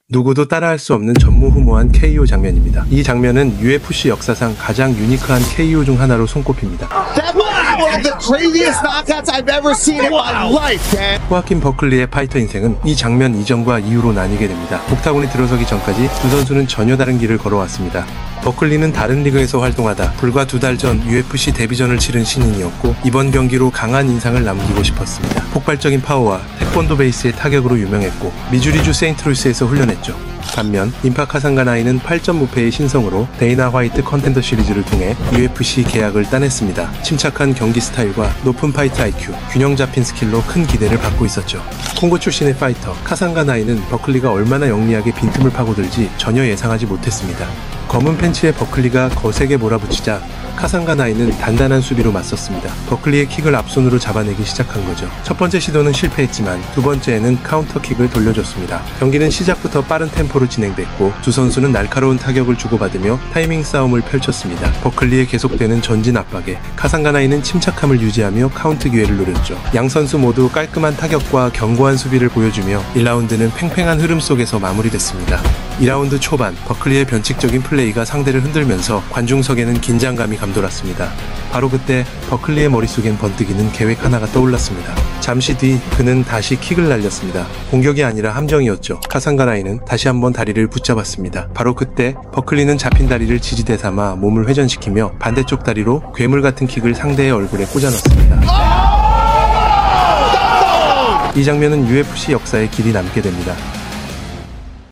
누구도 따라할 수 없는 전무후무한 KO 장면입니다. 이 장면은 UFC 역사상 가장 유니크한 KO 중 하나로 손꼽힙니다. 호아킨 버클리의 파이터 인생은 이 장면 이전과 이후로 나뉘게 됩니다. 옥타곤이 들어서기 전까지 두 선수는 전혀 다른 길을 걸어왔습니다. 버클리는 다른 리그에서 활동하다 불과 2달 전 UFC 데뷔전을 치른 신인이었고 이번 경기로 강한 인상을 남기고 싶었습니다. 폭발적인 파워와 태권도 베이스의 타격으로 유명했고 미주리주 세인트루이스에서 훈련했죠. 반면 임파 카상가나이는 8전 무패의 신성으로 데이나 화이트 컨텐더 시리즈를 통해 UFC 계약을 따냈습니다. 침착한 경기 스타일과 높은 파이트 IQ, 균형 잡힌 스킬로 큰 기대를 받고 있었죠. 콩고 출신의 파이터 카상가나이는 버클리가 얼마나 영리하게 빈틈을 파고들지 전혀 예상하지 못했습니다. 검은 팬츠에 버클리가 거세게 몰아붙이자 카상가나이는 단단한 수비로 맞섰습니다. 버클리의 킥을 앞손으로 잡아내기 시작한 거죠. 첫 번째 시도는 실패했지만 두 번째에는 카운터킥을 돌려줬습니다. 경기는 시작부터 빠른 템포로 진행됐고 두 선수는 날카로운 타격을 주고받으며 타이밍 싸움을 펼쳤습니다. 버클리의 계속되는 전진 압박에 카상가나이는 침착함을 유지하며 카운트 기회를 노렸죠. 양 선수 모두 깔끔한 타격과 견고한 수비를 보여주며 1라운드는 팽팽한 흐름 속에서 마무리됐습니다. 2라운드 초반 버클리의 변칙적인 플레이가 상대를 흔들면서 관중석에는 긴장감이 감돌았습니다. 바로 그때 버클리의 머릿속엔 번뜩이는 계획 하나가 떠올랐습니다. 잠시 뒤 그는 다시 킥을 날렸습니다. 공격이 아니라 함정이었죠. 카상가나이는 다시 한번 다리를 붙잡았습니다. 바로 그때 버클리는 잡힌 다리를 지지대 삼아 몸을 회전시키며 반대쪽 다리로 괴물 같은 킥을 상대의 얼굴에 꽂아넣습니다. 이 장면은 UFC 역사에 길이 남게 됩니다.